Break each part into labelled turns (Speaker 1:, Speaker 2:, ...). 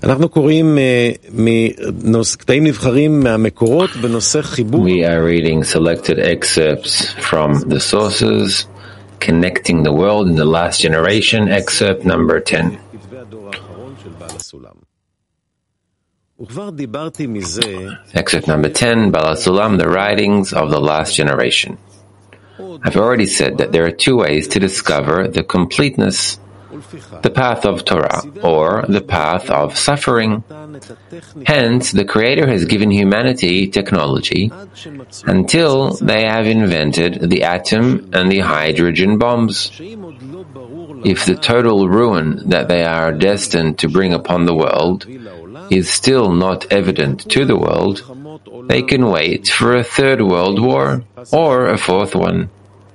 Speaker 1: We are reading selected excerpts from the sources, Connecting the World in the Last Generation, excerpt number 10. Excerpt number 10, Baal HaSulam, the writings of the last generation. I've already said that there are two ways to discover the completeness, the path of Torah, or the path of suffering. Hence, the Creator has given humanity technology until they have invented the atom and the hydrogen bombs. If the total ruin that they are destined to bring upon the world is still not evident to the world, they can wait for a third world war or a fourth one.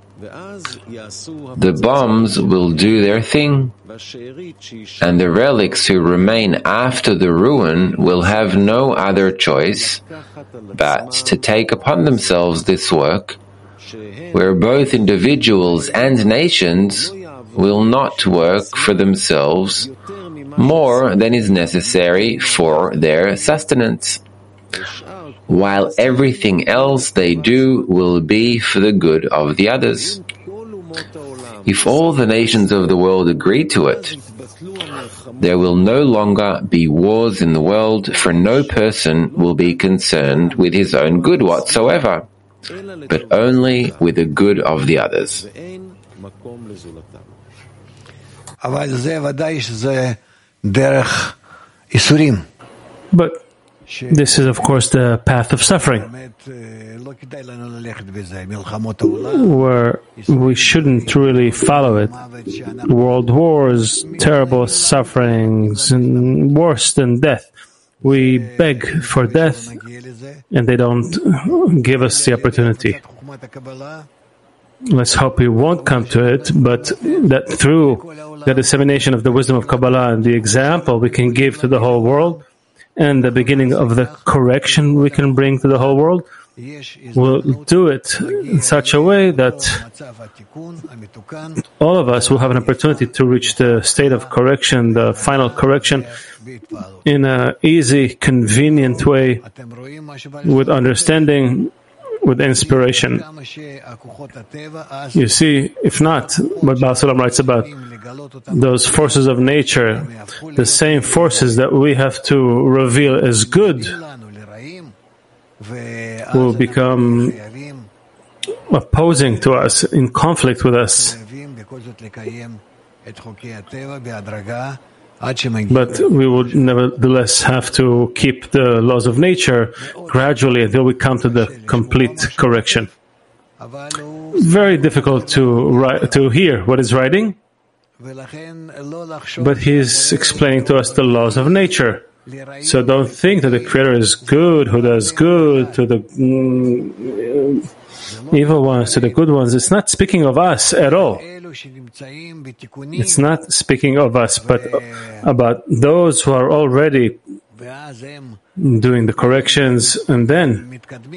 Speaker 1: The bombs will do their thing, and the relics who remain after the ruin will have no other choice but to take upon themselves this work, where both individuals and nations will not work for themselves more than is necessary for their sustenance, while everything else they do will be for the good of the others. If all the nations of the world agree to it, there will no longer be wars in the world, for no person will be concerned with his own good whatsoever, but only with the good of the others.
Speaker 2: But this is, of course, the path of suffering, where we shouldn't really follow it. World wars, terrible sufferings, and worse than death. We beg for death, and they don't give us the opportunity. Let's hope we won't come to it, but that through the dissemination of the wisdom of Kabbalah and the example we can give to the whole world, and the beginning of the correction we can bring to the whole world, we'll do it in such a way that all of us will have an opportunity to reach the state of correction, the final correction, in an easy, convenient way, with understanding, with inspiration. You see, if not, what Baal HaSulam writes about those forces of nature, the same forces that we have to reveal as good, will become opposing to us, in conflict with us. But we would nevertheless have to keep the laws of nature gradually until we come to the complete correction. Very difficult to hear what is writing, but he's explaining to us the laws of nature. So don't think that the Creator is good, who does good to the evil ones, to the good ones. It's not speaking of us at all. It's not speaking of us, but about those who are already doing the corrections, and then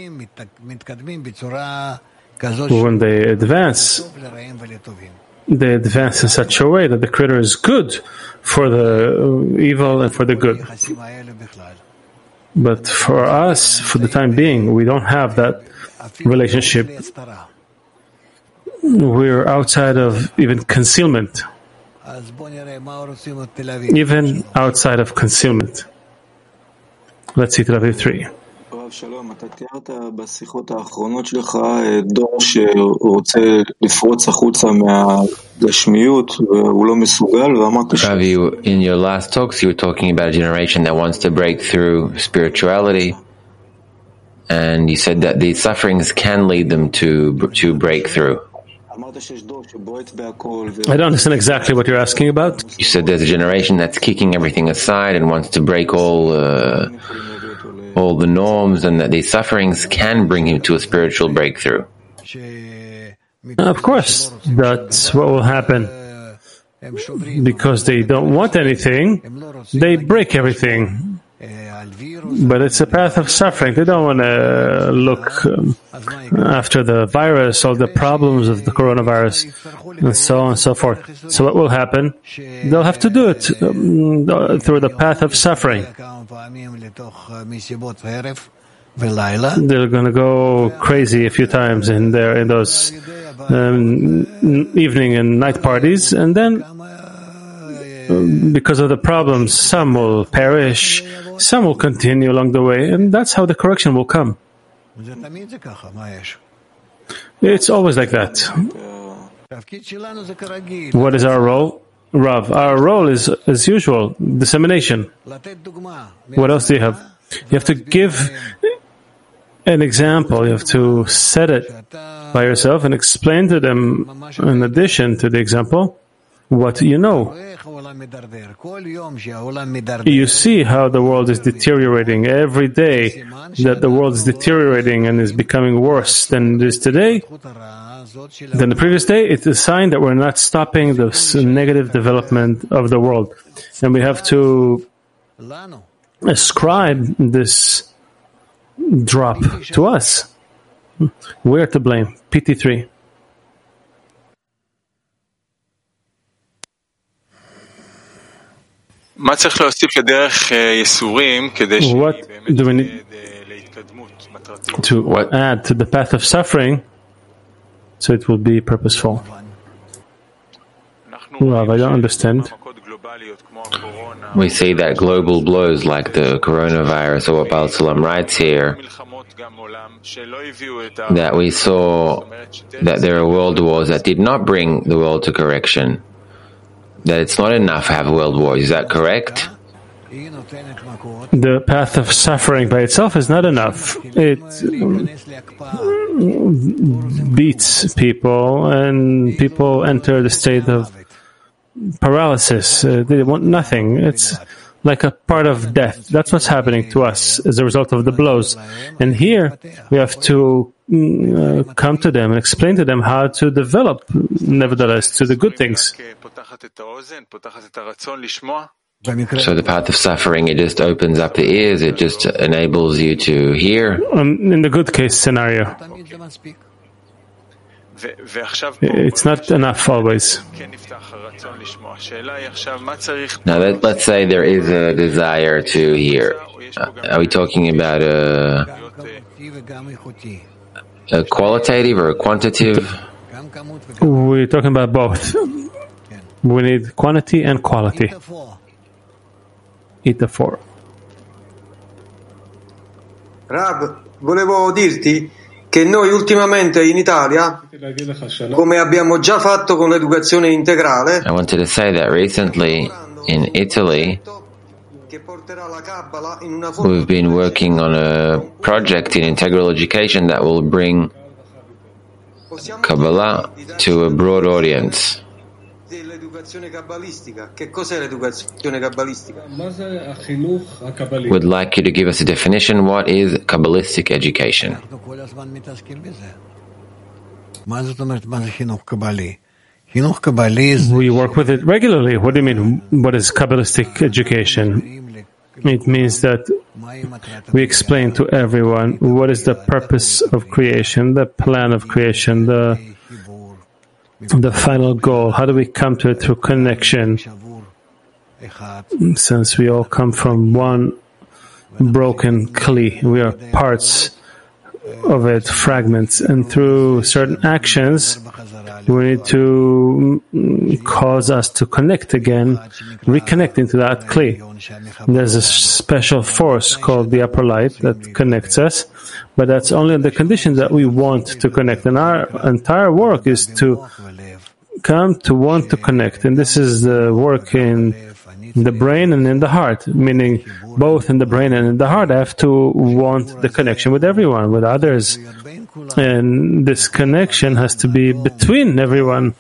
Speaker 2: when they advance in such a way that the Creator is good for the evil and for the good. But for us, for the time being, we don't have that relationship. We're outside of even concealment. Even outside of concealment. Let's see Tel Aviv 3.
Speaker 3: שלום, אתה תיארת בשיחות האחרונות שלך דור שרוצה לפרוץ החוצה מהגשמיות והוא לא מסוגל, ואמרת
Speaker 1: in your last talks you were talking about a generation that wants to break through spirituality, and you said that these sufferings can lead them to break through.
Speaker 2: I don't understand exactly what you're asking about.
Speaker 1: You said there's a generation that's kicking everything aside and wants to break all the norms, and that these sufferings can bring him to a spiritual breakthrough.
Speaker 2: Of course, that's what will happen. Because they don't want anything, they break everything. But it's a path of suffering. They don't want to look after the virus or the problems of the coronavirus and so on and so forth. So what will happen? They'll have to do it through the path of suffering. They're going to go crazy a few times in those evening and night parties, and then because of the problems, some will perish, some will continue along the way, and that's how the correction will come. It's always like that. What is our role? Rav, our role is, as usual, dissemination. What else do you have? You have to give an example. You have to set it by yourself and explain to them, in addition to the example, what you know. You see how the world is deteriorating every day, that the world is deteriorating and is becoming worse than it is today, than the previous day. It's a sign that we're not stopping this negative development of the world. And we have to ascribe this drop to us. We're to blame. PT3.
Speaker 4: מה צריך להוסיף לדרך ייסורים כדי
Speaker 2: What do we need to add to the path of suffering so it will be purposeful? Well, I don't understand.
Speaker 1: We see that global blows like the coronavirus, or what Baal Salam writes here, that we saw that there are world wars that did not bring the world to correction. That it's not enough to have world wars. Is that correct?
Speaker 2: The path of suffering by itself is not enough. It beats people, and people enter the state of paralysis. They want nothing. It's like a part of death. That's what's happening to us as a result of the blows. And here we have to come to them and explain to them how to develop, nevertheless, to the good things.
Speaker 1: So the path of suffering, it just opens up the ears, it just enables you to hear.
Speaker 2: In the good case scenario, it's not enough always.
Speaker 1: Now let's say there is a desire to hear. Are we talking about a qualitative or a quantitative?
Speaker 2: We're talking about both. We need quantity and quality. Eat the four.
Speaker 5: Rab, volevo dirti che noi ultimamente in Italia, come abbiamo già fatto con l'educazione integrale,
Speaker 1: I wanted to say that recently in Italy, we've been working on a project in integral education that will bring Kabbalah to a broad audience.
Speaker 5: Che cos'è l'educazione kabbalistica?
Speaker 1: Would like you to give us a definition. What is Kabbalistic education?
Speaker 2: We work with it regularly. What do you mean? What is Kabbalistic education? It means that we explain to everyone what is the purpose of creation, the plan of creation, the final goal. How do we come to it through connection? Since we all come from one broken kli, we are parts of it, fragments, and through certain actions, we need to cause us to connect again, reconnect into that kli. There's a special force called the upper light that connects us, but that's only on the condition that we want to connect. And our entire work is to come to want to connect. And this is the work in the brain and in the heart, meaning both in the brain and in the heart. I have to want the connection with everyone, with others. And this connection has to be between everyone.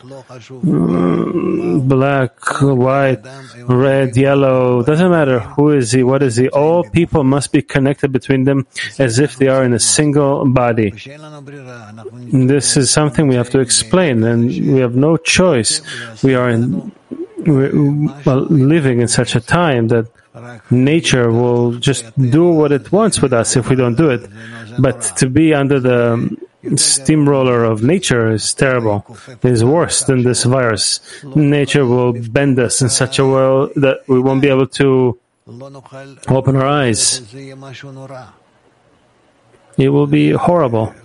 Speaker 2: Black, white, red, yellow, doesn't matter who is he, what is he. All people must be connected between them as if they are in a single body. This is something we have to explain, and we have no choice. We are living in such a time that nature will just do what it wants with us if we don't do it. But to be under the steamroller of nature is terrible. It is worse than this virus. Nature will bend us in such a way that we won't be able to open our eyes. It will be horrible.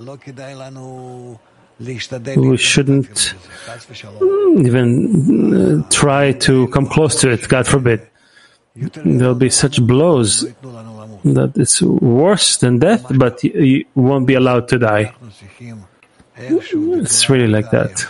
Speaker 2: We shouldn't even try to come close to it, God forbid. There'll be such blows that it's worse than death, but you won't be allowed to die. It's really like that.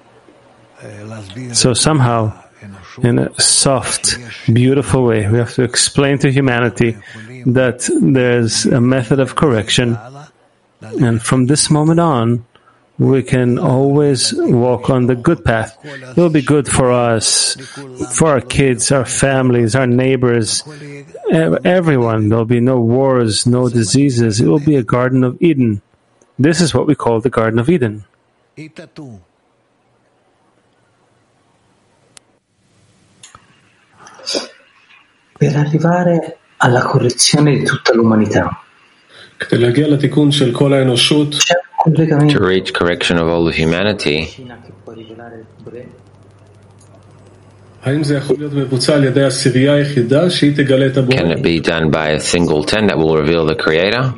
Speaker 2: So somehow, in a soft, beautiful way, we have to explain to humanity that there's a method of correction, and from this moment on, we can always walk on the good path. It will be good for us, for our kids, our families, our neighbors, everyone. There will be no wars, no diseases. It will be a Garden of Eden. This is what we call the Garden of Eden.
Speaker 6: Per arrivare alla correzione di tutta l'umanità.
Speaker 1: To reach correction of all of humanity, can it be done by a single 10 that will reveal the Creator?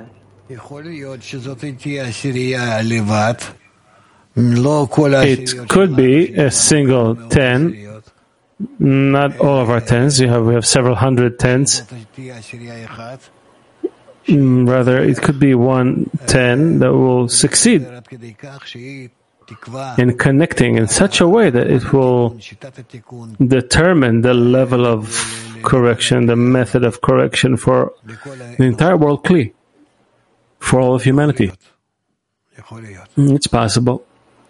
Speaker 2: It could be a single 10, not all of our 10s. We have several hundred 10s. Rather, it could be 110 that will succeed in connecting in such a way that it will determine the level of correction, the method of correction for the entire world, Kli, for all of humanity. It's possible.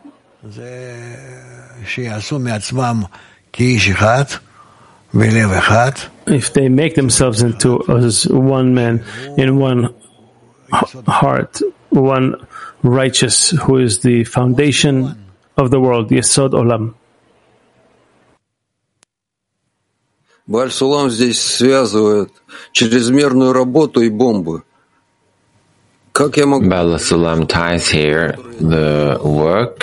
Speaker 2: If they make themselves into as one man, in one heart, one righteous, who is the foundation of the world, Yesod Olam.
Speaker 7: Бааль Сулам здесь связывает чрезмерную работу и бомбы.
Speaker 1: Baal Sulam ties here the work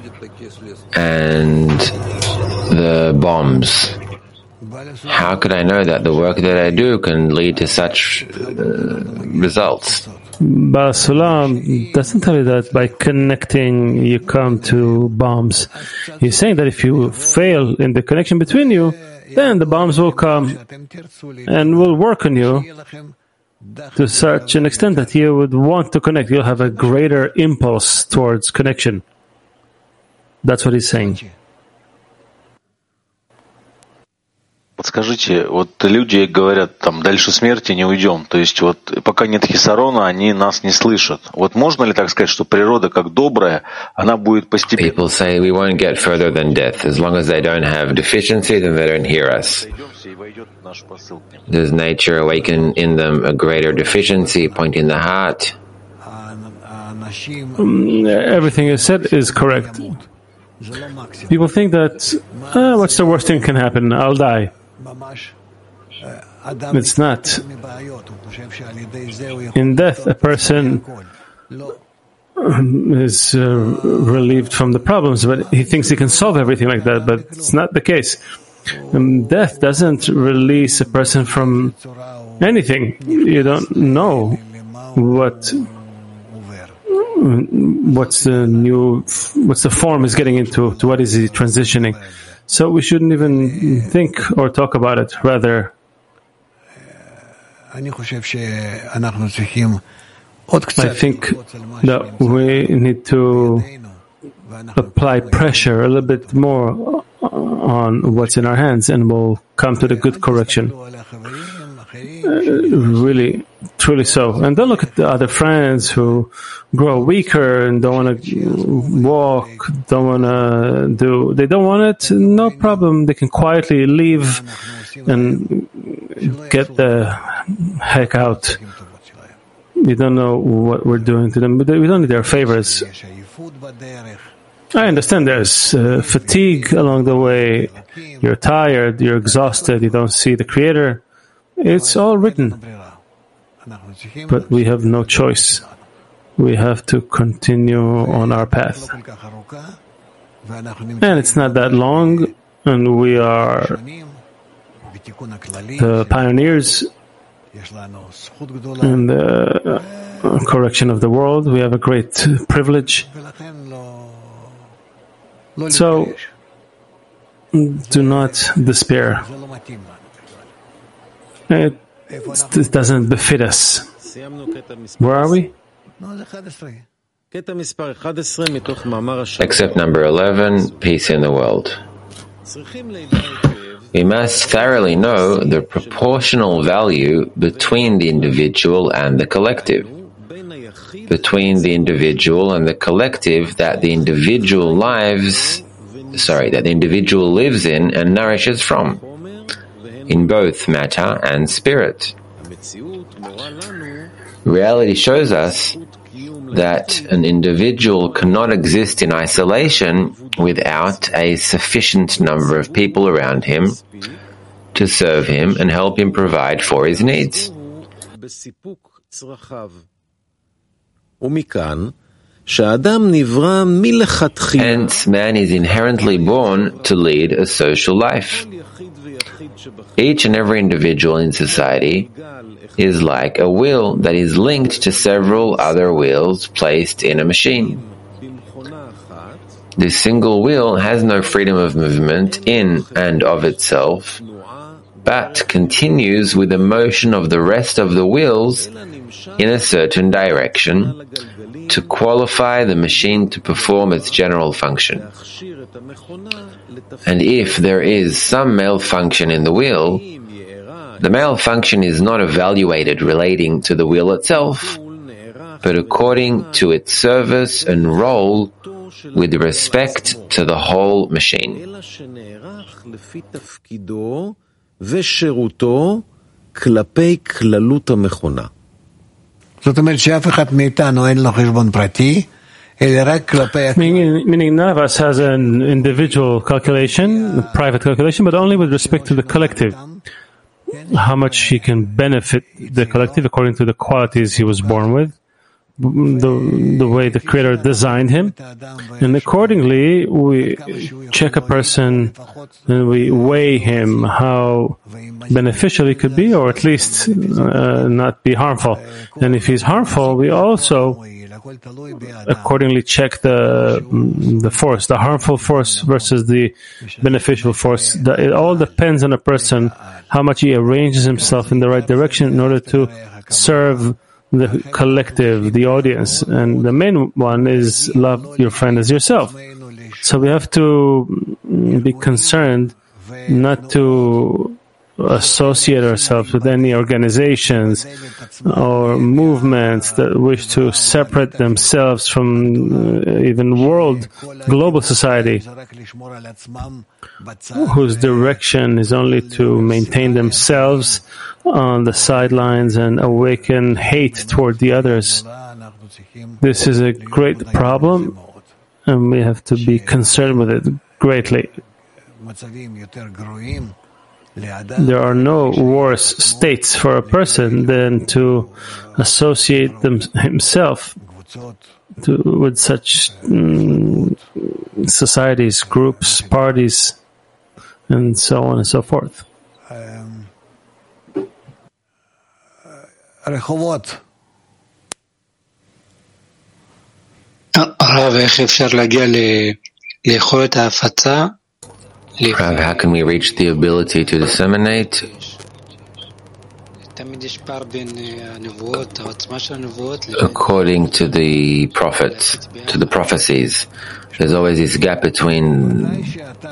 Speaker 1: and the bombs. How could I know that the work that I do can lead to such results?
Speaker 2: Baal Sulam doesn't tell you that by connecting you come to bombs. He's saying that if you fail in the connection between you, then the bombs will come and will work on you to such an extent that you would want to connect. You'll have a greater impulse towards connection. That's what he's saying.
Speaker 8: Подскажите, вот люди говорят, там, дальше смерти не уйдем. То есть вот пока нет хисарона, они нас не слышат. Вот можно ли так сказать, что природа как добрая, она будет постепенно...
Speaker 1: People say we won't get further than death. As long as they don't have deficiency, then they don't hear us. Does nature awaken in them a greater deficiency, pointing the heart?
Speaker 2: Everything you said is correct. People think that, what's the worst thing can happen? I'll die. It's not. In death, a person is relieved from the problems, but he thinks he can solve everything like that, but it's not the case. Death doesn't release a person from anything. You don't know what's the form he's getting into, to what is he transitioning. So we shouldn't even think or talk about it. Rather, I think that we need to apply pressure a little bit more on what's in our hands, and we'll come to the good correction. Really, truly so. And don't look at the other friends who grow weaker and don't want to walk, they don't want it, no problem. They can quietly leave and get the heck out. We don't know what we're doing to them, but we don't need their favors. I understand there's fatigue along the way. You're tired, you're exhausted, you don't see the Creator. It's all written. But we have no choice. We have to continue on our path. And it's not that long, and we are the pioneers in the correction of the world. We have a great privilege. So, do not despair. It doesn't befit us. Where are we?
Speaker 1: Except number 11, peace in the world. We must thoroughly know the proportional value between the individual and the collective. Between the individual and the collective that the individual lives in and nourishes from, in both matter and spirit. Reality shows us that an individual cannot exist in isolation without a sufficient number of people around him to serve him and help him provide for his needs. Hence, man is inherently born to lead a social life. Each and every individual in society is like a wheel that is linked to several other wheels placed in a machine. This single wheel has no freedom of movement in and of itself, but continues with the motion of the rest of the wheels in a certain direction to qualify the machine to perform its general function. And if there is some malfunction in the wheel, the malfunction is not evaluated relating to the wheel itself, but according to its service and role with respect to the whole machine.
Speaker 2: Meaning none of us has an individual calculation, a private calculation, but only with respect to the collective. How much he can benefit the collective according to the qualities he was born with, the way the Creator designed him. And accordingly, we check a person and we weigh him how beneficial he could be, or at least not be harmful. And if he's harmful, we also accordingly check the force, the harmful force versus the beneficial force. It all depends on a person, how much he arranges himself in the right direction in order to serve the collective, the audience. And the main one is love your friend as yourself. So we have to be concerned not to associate ourselves with any organizations or movements that wish to separate themselves from even global society, whose direction is only to maintain themselves on the sidelines and awaken hate toward the others. This is a great problem, and we have to be concerned with it greatly. There are no worse states for a person than to associate himself with such societies, groups, parties, and so on and so forth.
Speaker 6: הרב, איך אפשר להגיע ליכולת ההפצה?
Speaker 1: Rav, how can we reach the ability to disseminate? According to the prophets, to the prophecies, there's always this gap between.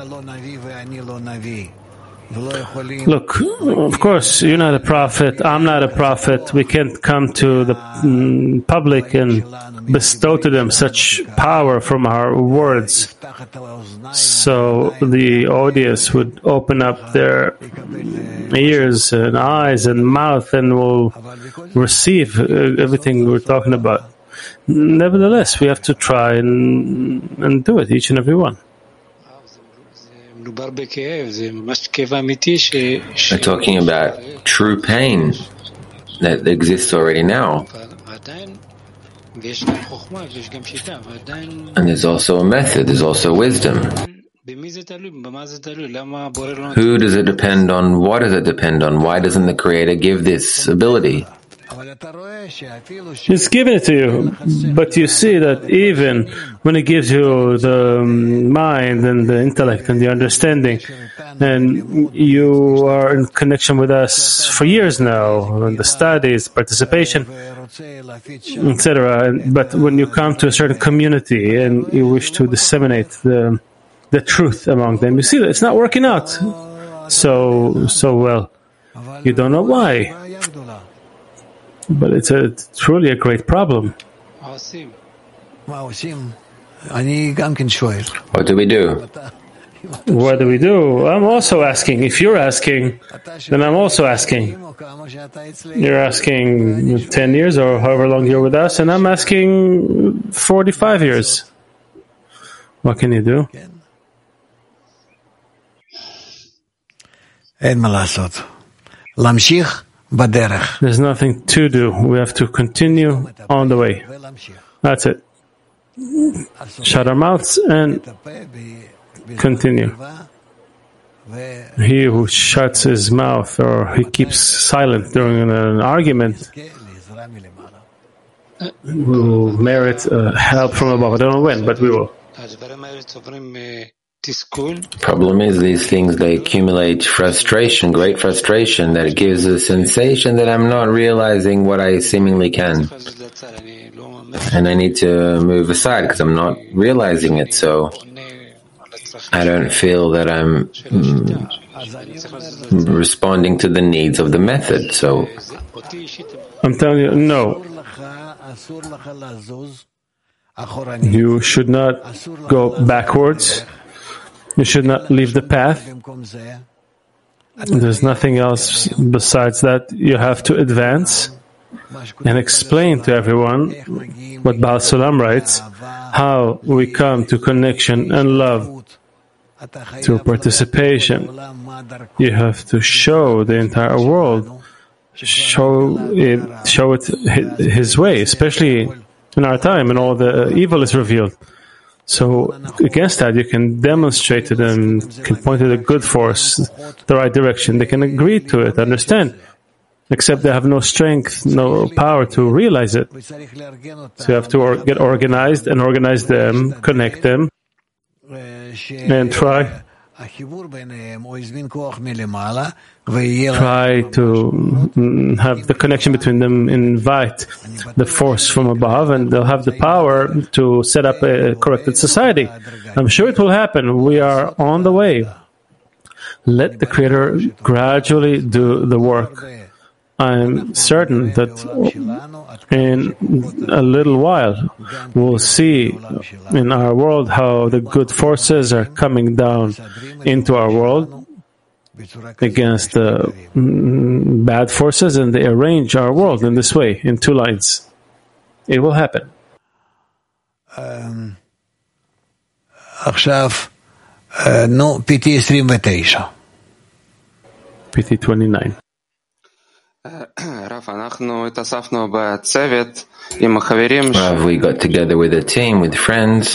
Speaker 2: Look, of course, you're not a prophet, I'm not a prophet. We can't come to the public and bestow to them such power from our words. So the audience would open up their ears and eyes and mouth and will receive everything we're talking about. Nevertheless, we have to try and do it, each and every one.
Speaker 1: We're talking about true pain that exists already now. And there's also a method, there's also wisdom. Who does it depend on? What does it depend on? Why doesn't the Creator give this ability?
Speaker 2: He's giving it to you, but you see that even when He gives you the mind and the intellect and the understanding, and you are in connection with us for years now, in the studies, participation, etc. But when you come to a certain community and you wish to disseminate the truth among them, you see that it's not working out so well. You don't know why. But it's truly a great problem.
Speaker 1: What do we do?
Speaker 2: What do we do? I'm also asking. If you're asking, then I'm also asking. You're asking 10 years or however long you're with us, and I'm asking 45 years. What can you do? There's nothing to do. We have to continue on the way. That's it. Shut our mouths and continue. He who shuts his mouth or he keeps silent during an argument will merit help from above. I don't know when, but we will.
Speaker 1: Problem is, these things, they accumulate frustration, great frustration, that it gives a sensation that I'm not realizing what I seemingly can. And I need to move aside because I'm not realizing it, so I don't feel that I'm responding to the needs of the method. So
Speaker 2: I'm telling you, no. You should not go backwards. You should not leave the path. There's nothing else besides that. You have to advance and explain to everyone what Baal Sulam writes, how we come to connection and love through participation. You have to show the entire world, show it His way, especially in our time, and all the evil is revealed. So against that, you can demonstrate to them, can point to the good force, the right direction. They can agree to it, understand, except they have no strength, no power to realize it. So you have to get organized and organize them, connect them, and try to have the connection between them, invite the force from above, and they'll have the power to set up a corrected society. I'm sure it will happen. We are on the way. Let the Creator gradually do the work. I'm certain that in a little while we'll see in our world how the good forces are coming down into our world against the bad forces, and they arrange our world in this way, in two lines. It will happen. PT 29.
Speaker 1: Rav, we got together with a team, with friends,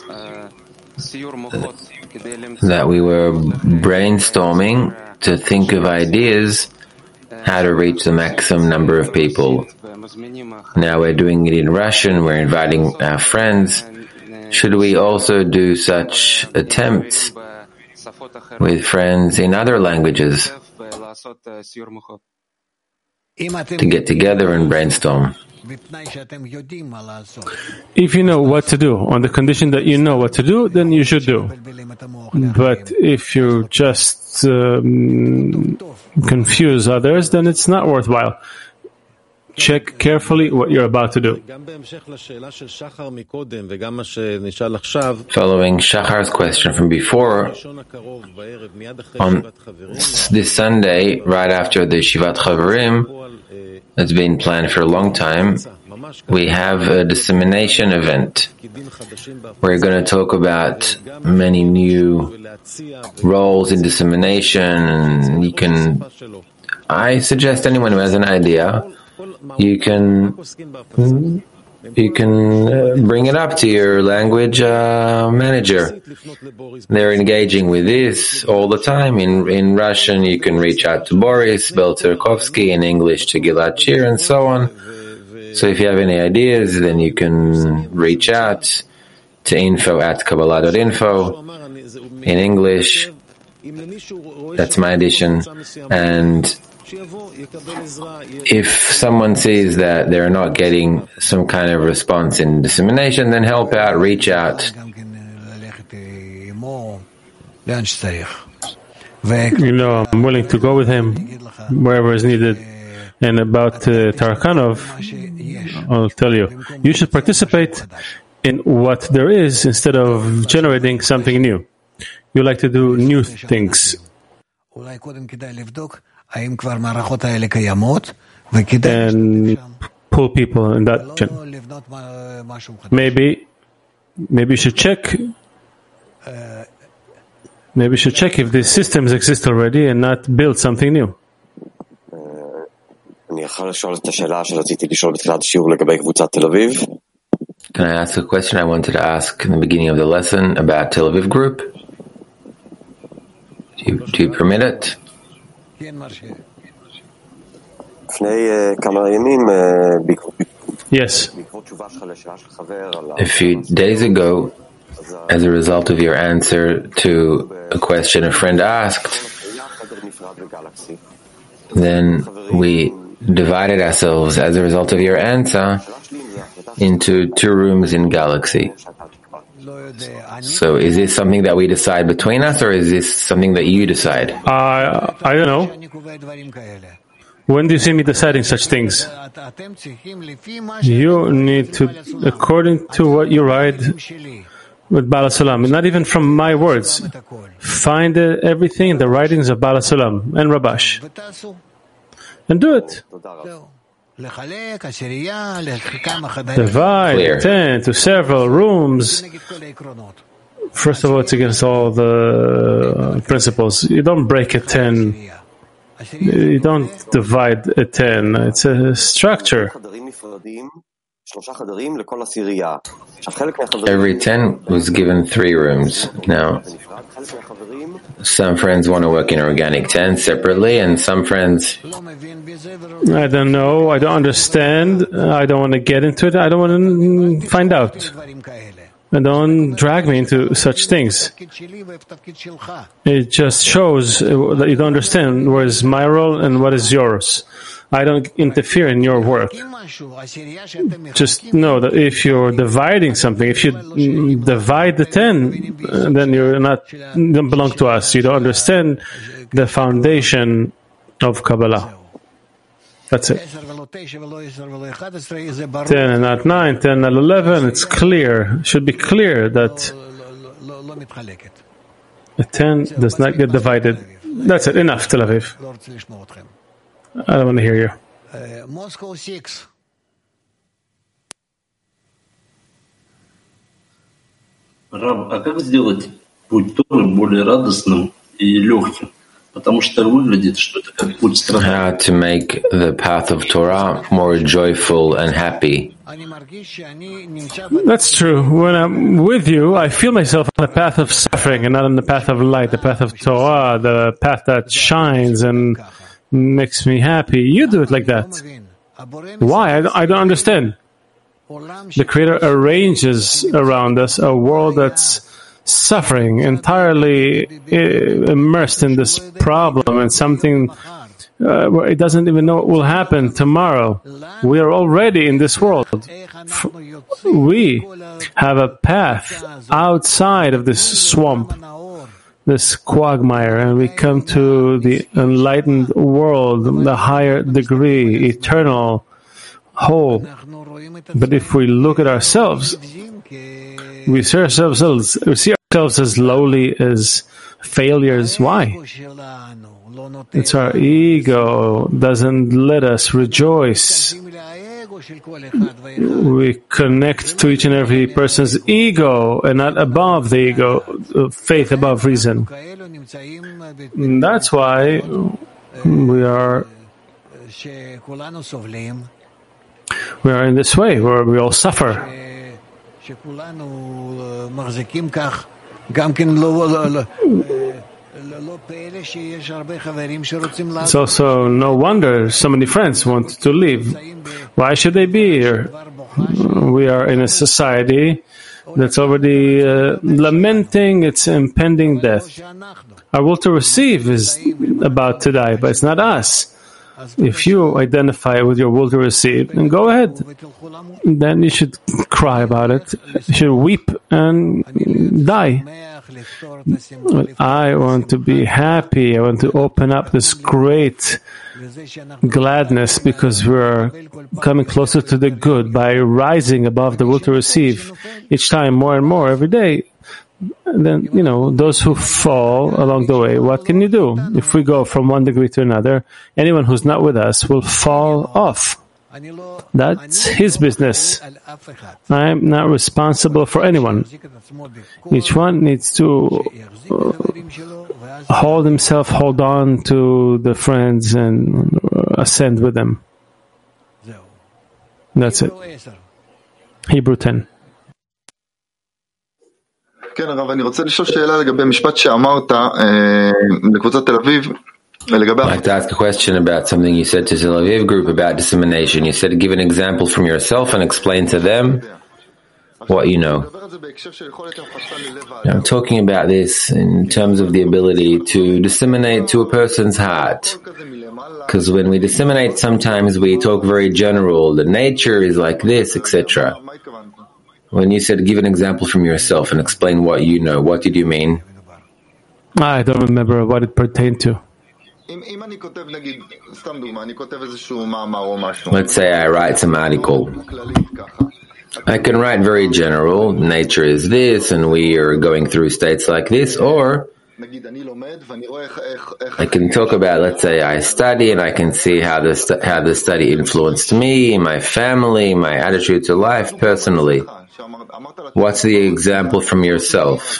Speaker 1: that we were brainstorming to think of ideas how to reach the maximum number of people. Now we're doing it in Russian, we're inviting our friends. Should we also do such attempts with friends in other languages to get together and brainstorm?
Speaker 2: If you know what to do, on the condition that you know what to do, then you should do. But if you just confuse others, then it's not worthwhile. Check carefully what you're about to do.
Speaker 1: Following Shachar's question from before, on this Sunday, right after the Shivat Chavarim, that's been planned for a long time, we have a dissemination event. We're going to talk about many new roles in dissemination. I suggest anyone who has an idea, you can bring it up to your language manager. They're engaging with this all the time. In Russian, you can reach out to Boris Belterkovsky, in English to Gilad Shir, and so on. So if you have any ideas, then you can reach out to info@kabbalah.info in English. That's my addition. And if someone sees that they're not getting some kind of response in dissemination, then help out, reach out.
Speaker 2: I'm willing to go with him wherever is needed. And about Tarakanov, I'll tell you, you should participate in what there is instead of generating something new. You like to do new things. And pull people in that direction. Maybe you should check. Maybe you should check if these systems exist already and not build something new.
Speaker 1: Can I ask a question I wanted to ask in the beginning of the lesson about Tel Aviv group? Do you permit it?
Speaker 2: Yes.
Speaker 1: A few days ago, as a result of your answer to a question a friend asked, then we divided ourselves as a result of your answer into 2 rooms in Galaxy. So is this something that we decide between us, or is this something that you decide?
Speaker 2: I don't know. When do you see me deciding such things? You need to, according to what you write with Baal HaSulam, not even from my words, find everything in the writings of Baal HaSulam and Rabash, and do it. Divide 10 to several rooms. First of all, it's against all the principles. You don't break a 10. You don't divide a 10. It's a structure.
Speaker 1: Every 10 was given 3 rooms. Now, some friends want to work in organic 10 separately, and some friends...
Speaker 2: I don't know. I don't understand. I don't want to get into it. I don't want to find out. And don't drag me into such things. It just shows that you don't understand what is my role and what is yours. I don't interfere in your work. Just know that if you're dividing something, if you divide the 10, then you don't belong to us. You don't understand the foundation of Kabbalah. That's it. 10 and not 9, 10 and 11, it's clear. It should be clear that a 10 does not get divided. That's it. Enough, Tel Aviv. I don't want to hear you.
Speaker 9: Moscow 6.
Speaker 10: Рав, а как сделать путь Торы более радостным и легким? Потому что выглядит, что это как путь страдания.
Speaker 1: How to make the path of Torah more joyful and happy.
Speaker 2: That's true. When I'm with you, I feel myself on the path of suffering and not on the path of light, the path of Torah, the path that shines and makes me happy. You do it like that. Why? I don't understand. The Creator arranges around us a world that's suffering, entirely immersed in this problem and something where it doesn't even know what will happen tomorrow. We are already in this world. We have a path outside of this swamp, this quagmire, and we come to the enlightened world, the higher degree, eternal, whole. But if we look at ourselves, we see ourselves as lowly, as failures. Why? It's our ego doesn't let us rejoice. we connect to each and every person's ego and not above the ego, faith above reason. And that's why we are in this way where we all suffer. It's also no wonder so many friends want to leave. Why should they be here? We are in a society that's already lamenting its impending death. Our will to receive is about to die, but it's not us. If you identify with your will to receive, then go ahead. Then you should cry about it. You should weep and die. I want to be happy. I want to open up this great gladness because we're coming closer to the good by rising above the will to receive each time more and more every day. And then, those who fall along the way, what can you do? If we go from one degree to another, anyone who's not with us will fall off. That's his business. I'm not responsible for anyone. Each one needs to hold on to the friends and ascend with them. That's it. Hebrew 10.
Speaker 11: כן, הרב, אני רוצה לשאול שאלה לגבי משפט שאמרת לקבוצת תל אביב.
Speaker 1: I'd like to ask a question about something you said to Tel Aviv group about dissemination. You said give an example from yourself and explain to them what you know. I'm talking about this in terms of the ability to disseminate to a person's heart. Because when we disseminate, sometimes we talk very general. The nature is like this, etc. When you said give an example from yourself and explain what you know, what did you mean?
Speaker 2: I don't remember what it pertained to.
Speaker 1: Let's say I write some article. I can write very general, nature is this, and we are going through states like this, or I can talk about, let's say I study and I can see how the study influenced me, my family, my attitude to life personally. What's the example from yourself?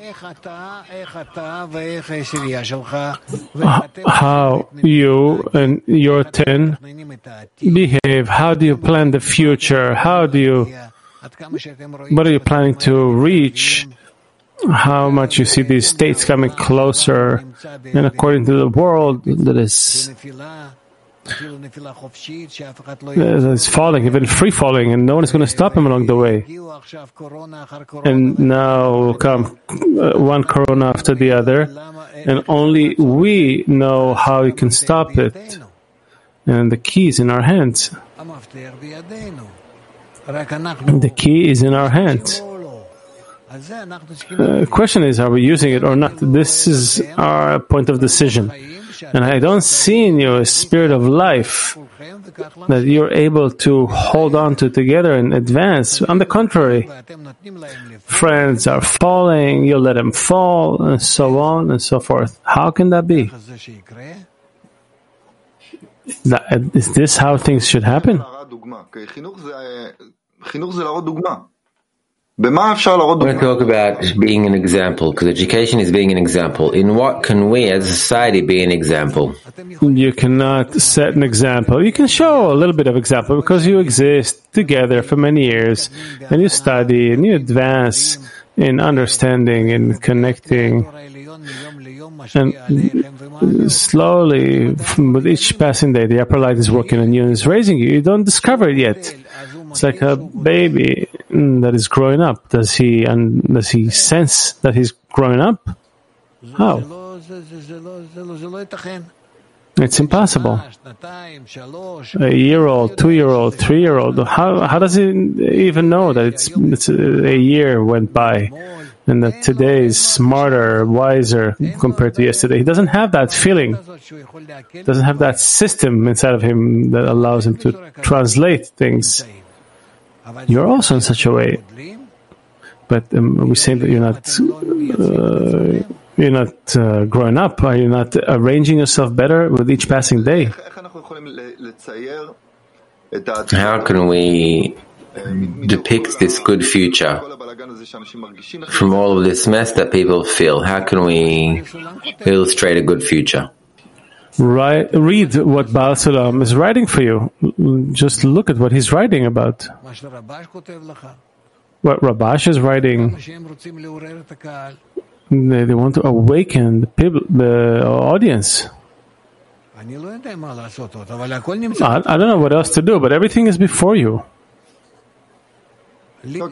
Speaker 2: How you and your 10 behave? How do you plan the future? What are you planning to reach? How much you see these states coming closer, and according to the world that is falling, even free falling, and no one is going to stop him along the way. And now will come one corona after the other, and only we know how we can stop it. And the key is in our hands. The key is in our hands. The question is, are we using it or not? This is our point of decision. And I don't see in you a spirit of life that you're able to hold on to together and advance. On the contrary, friends are falling, you let them fall, and so on and so forth. How can that be? Is this how things should happen?
Speaker 1: I want to talk about being an example, because education is being an example. In what can we as a society be an example?
Speaker 2: You cannot set an example. You can show a little bit of example because you exist together for many years and you study and you advance in understanding and connecting. And slowly, with each passing day, the upper light is working on you and is raising you. You don't discover it yet. It's like a baby that is growing up. Does he sense that he's growing up? How? It's impossible. A year-old, 2-year-old, 3-year-old. How does he even know that it's a year went by and that today is smarter, wiser compared to yesterday? He doesn't have that feeling. Doesn't have that system inside of him that allows him to translate things. You're also in such a way, but we say that you're not growing up. Are you not arranging yourself better with each passing day?
Speaker 1: How can we depict this good future from all of this mess that people feel? How can we illustrate a good future?
Speaker 2: Read what Baal Sulam is writing for you. Just look at what he's writing about. What Rabash is writing. They want to awaken the audience. I don't know what else to do, but everything is before you. I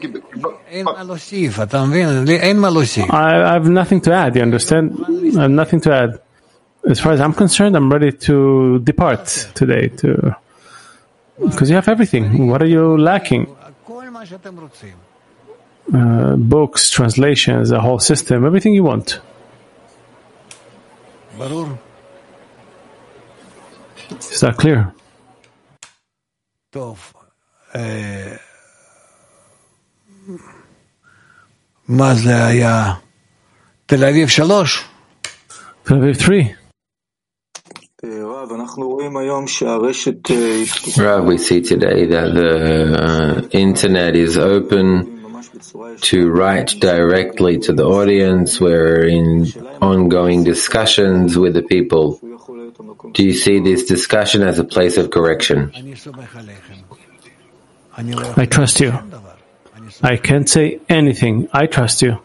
Speaker 2: have nothing to add, you understand? I have nothing to add. As far as I'm concerned, I'm ready to depart today, because you have everything. What are you lacking? Books, translations, a whole system, everything you want. Is that clear?
Speaker 9: תל אביב 3?
Speaker 2: תל אביב 3.
Speaker 1: Rav, we see today that the internet is open to write directly to the audience. We're in ongoing discussions with the people. Do you see this discussion as a place of correction?
Speaker 2: I trust you. I can't say anything. I trust you.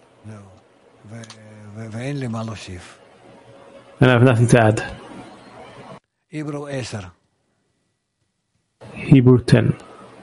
Speaker 2: And I have nothing to add. Hebrew 10.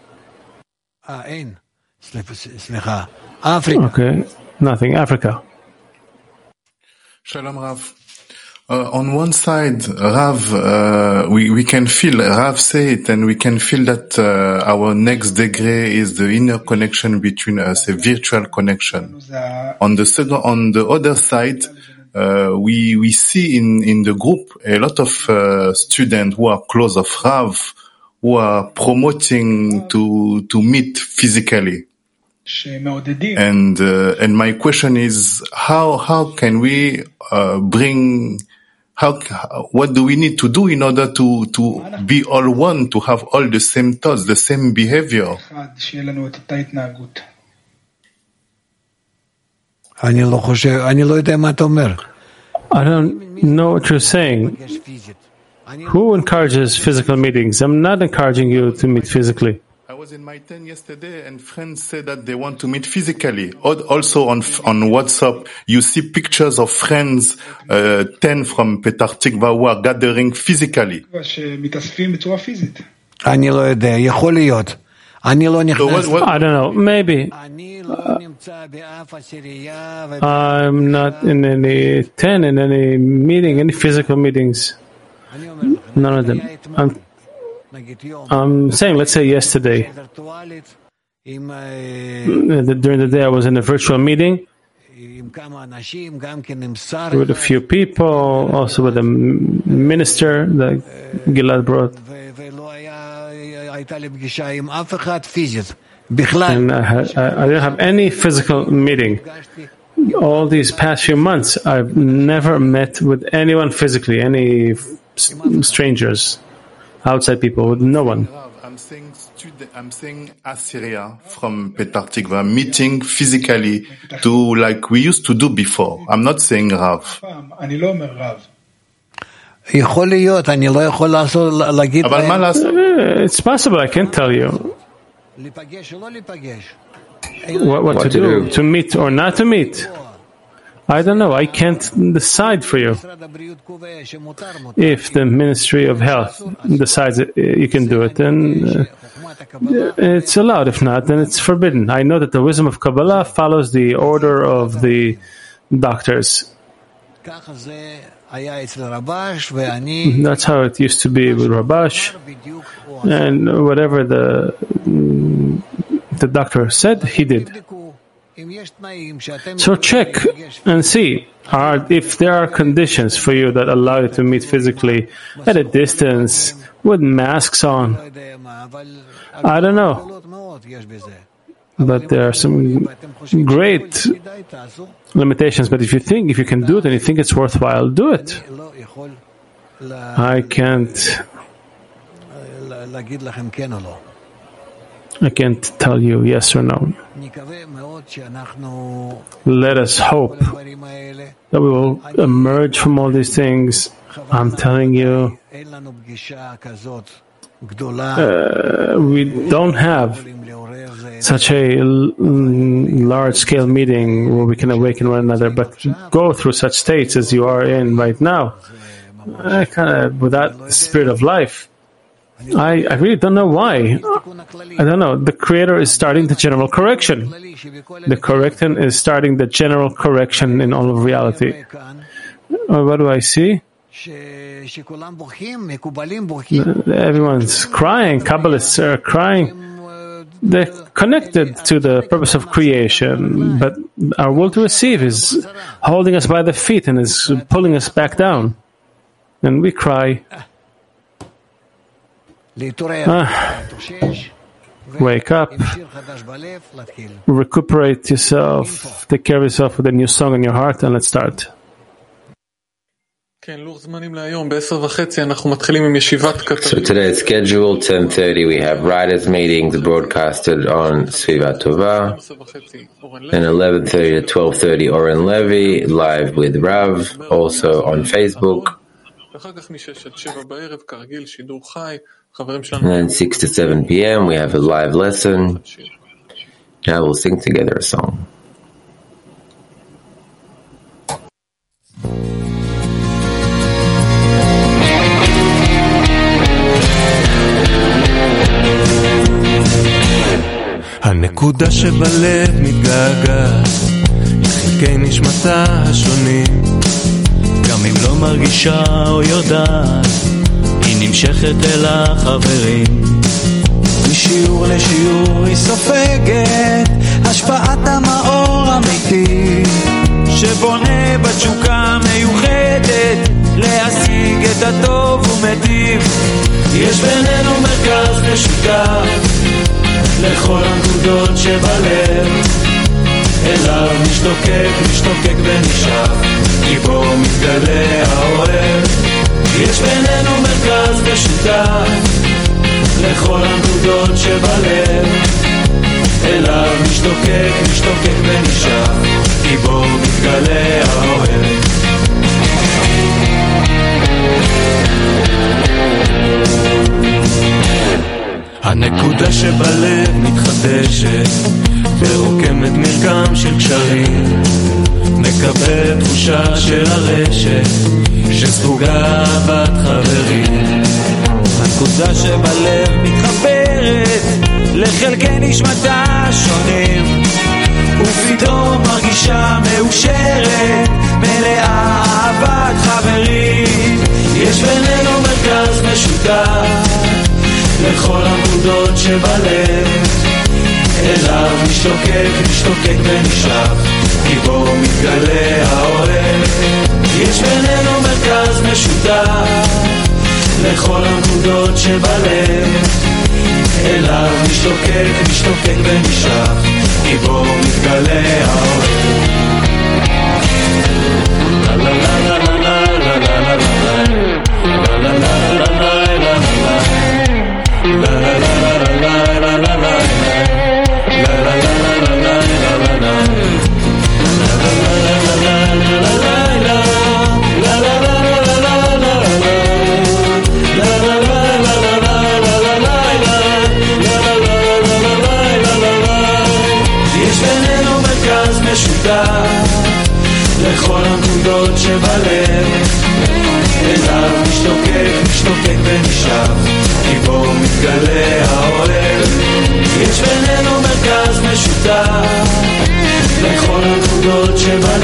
Speaker 2: Okay, nothing. Africa.
Speaker 12: Shalom Rav. On one side, Rav, we can feel, Rav say it, and we can feel that our next degree is the inner connection between us, a virtual connection. On the other side, we see in the group a lot of students who are close of Rav, who are promoting to meet physically. And my question is, how can we bring? What do we need to do in order to be all one, to have all the same thoughts, the same behavior?
Speaker 2: I don't know what you're saying. Who encourages physical meetings? I'm not encouraging you to meet physically.
Speaker 12: I was in my tent yesterday, and friends said that they want to meet physically. Also on WhatsApp, you see pictures of friends, 10 from Petah Tikva, who are gathering physically.
Speaker 9: I
Speaker 2: don't know, maybe. I'm not in any 10, in any meeting, any physical meetings. None of them. I'm saying, let's say yesterday, during the day I was in a virtual meeting with a few people, also with a minister that Gilad brought. And I didn't have any physical meeting. All these past few months, I've never met with anyone physically, any strangers. Outside people, with no one.
Speaker 12: I'm saying Assyria from Petah Tikva, meeting physically to like we used to do before. I'm not saying Rav.
Speaker 2: It's possible, I can't tell you. What to do? To meet or not to meet? I don't know. I can't decide for you. If the Ministry of Health decides that you can do it, then it's allowed. If not, then it's forbidden. I know that the wisdom of Kabbalah follows the order of the doctors. That's how it used to be with Rabash. And whatever the doctor said, he did. So check and see if there are conditions for you that allow you to meet physically at a distance with masks on. I don't know. But there are some great limitations. But if you can do it and you think it's worthwhile, do it. I can't I can't tell you yes or no. Let us hope that we will emerge from all these things. I'm telling you, we don't have such a large-scale meeting where we can awaken one another, but go through such states as you are in right now, without the spirit of life. I really don't know why. I don't know. The Creator is starting the general correction. The corrector is starting the general correction in all of reality. What do I see? Everyone's crying. Kabbalists are crying. They're connected to the purpose of creation, but our will to receive is holding us by the feet and is pulling us back down. And we cry. Wake up, recuperate yourself, take care of yourself with a new song in your heart, and let's start.
Speaker 1: So today's schedule, 10:30, we have writers' meetings broadcasted on Svivat Tova, and 11:30 to 12:30 Oren Levy, live with Rav, also on Facebook. And then 6 to 7 p.m. we have a live lesson. Now we'll sing together a song.
Speaker 13: הנקודה שבלב מתגעגעת לחלקי נשמתה השונים, גם אם לא מרגישה או יודעת, היא נמשכת אל החברים. משיעור לשיעור היא סופגת השפעת המאור אמיתי, שבונה בתשוקה מיוחדת להשיג את הטוב ומטיב. יש בינינו מרכז משותף לכל הנקודות שבלב, אליו משתוקק ונשאף, כי בו מתגלה האוהב. יש בינינו מרכז משותף לכל הנקודות שבלב, אליו משתוקק ונשאף, כי בו מתגלה האוהב. הנקודה שבלב מתחדשת ורוקמת מרקם של קשרים, מקבל תחושה של הרשת שספוגה אהבת חברים. הנקודה שבלב מתחברת לחלקי נשמתה השונים, ופתאום מרגישה מאושרת, מלאה אהבת חברים. יש בינינו מרכז משותף לכל הנקודות שבלב, אליו משתוקק ונשאף, כי בו מתגלה האוהב. יש בינינו מרכז משותף לכל הנקודות שבלב, אליו משתוקק ונשאף, כי בו מתגלה האוהב. לה לה לה לה לה לה לה לה לה לה לה לה לכל הנקודות שבלב, אליו משתוקק ונשאף, כי בו מתגלה האוהב. יש בינינו מרכז משותף לכל הנקודות שבלב,